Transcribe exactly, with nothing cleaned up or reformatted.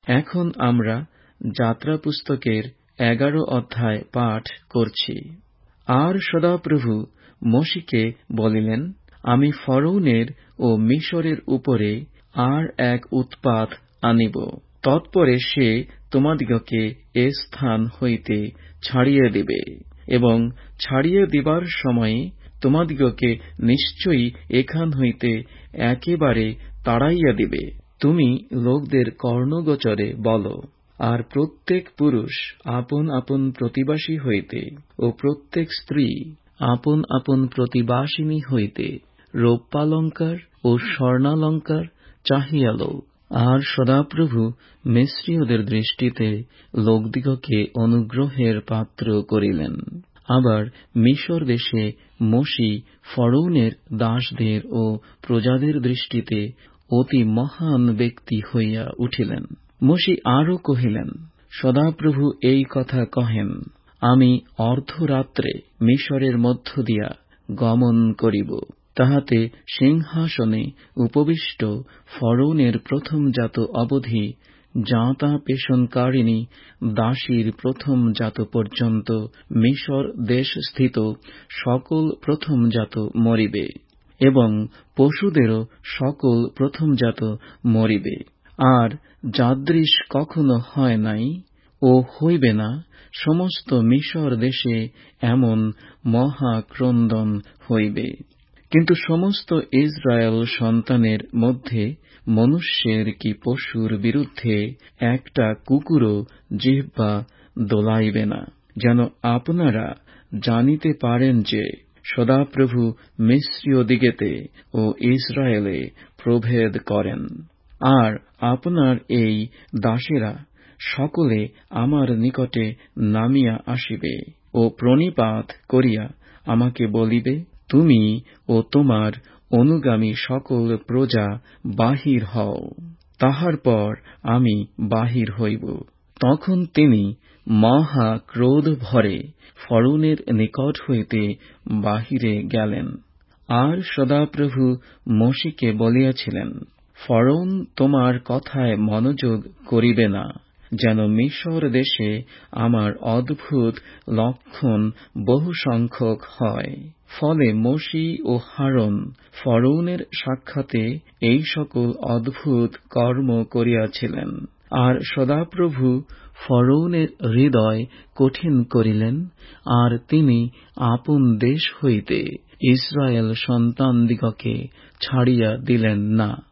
এখন আমরা যাত্রা পুস্তকের এগারো অধ্যায় পাঠ করছি। আর সদাপ্রভু মোশিকে বলিলেন, আমি ফরৌনের ও মিশরের উপরে আর এক উৎপাত আনিব, তৎপরে সে তোমাদিগকে এ স্থান হইতে ছাড়িয়ে দিবে, এবং ছাড়িয়ে দিবার সময়ে তোমাদিগকে নিশ্চয়ই এখান হইতে একেবারে তাড়াইয়া দিবে। তুমি লোকদের কর্ণগোচরে বল, আর প্রত্যেক পুরুষ আপন আপন প্রতিবাসী হইতে ও প্রত্যেক স্ত্রী আপন আপন প্রতিবাসিনী হইতে রৌপ্যালঙ্কার ও স্বর্ণালঙ্কার চাহিয়া লউক। আর সদাপ্রভু মিস্রীয়দের দৃষ্টিতে লোকদিগকে অনুগ্রহের পাত্র করিলেন। আবার মিশর দেশে মোশি ফরৌনের দাসদের ও প্রজাদের দৃষ্টিতে অতি মহান ব্যক্তি হইয়া উঠিলেন। মোশি আরও কহিলেন, সদাপ্রভু এই কথা কহেন, আমি অর্ধরাত্রে মিশরের মধ্য দিয়া গমন করিব, তাহাতে সিংহাসনে উপবিষ্ট ফরৌনের প্রথমজাত অবধি জাঁতা পেষণকারিণী দাসীর প্রথমজাত পর্যন্ত মিশর দেশস্থিত সকল প্রথমজাত মরিবে, এবং পশুদেরও সকল প্রথমজাত মরিবে। আর যাদৃশ কখনো হয় নাই ও হইবে না, সমস্ত মিশর দেশে এমন মহাক্রন্দন হইবে। কিন্তু সমস্ত ইসরায়েল সন্তানের মধ্যে মনুষ্যের কি পশুর বিরুদ্ধে একটা কুকুরও জিহ্বা দোলাইবে না, যেন আপনারা জানিতে পারেন যে সদাপ্রভু মিস্রীয়দিগেতে ও ইসরায়েলে প্রভেদ করেন। আর আপনার এই দাসেরা সকলে আমার নিকটে নামিয়া আসিবে ও প্রণিপাত করিয়া আমাকে বলিবে, তুমি ও তোমার অনুগামী সকল প্রজা বাহির হও। তাহার পর আমি বাহির হইব। তখন তিনি মহা ক্রোধ ভরে ফরৌনের নিকট হইতে বাহিরে গেলেন। আর সদাপ্রভু মোশিকে বলিয়াছিলেন, ফরৌন তোমার কথায় মনোযোগ করিবে না, যেন মিশর দেশে আমার অদ্ভুত লক্ষণ বহু সংখ্যক হয়। ফলে মোশি ও হারন ফরৌনের সাক্ষাতে এই সকল অদ্ভুত কর্ম করিয়াছিলেন। আর সদাপ্রভু ফরৌনের হৃদয় কঠিন করিলেন, আর তিনি আপন দেশ হইতে ইসরায়েল সন্তানদিগকে ছাড়িয়া দিলেন না।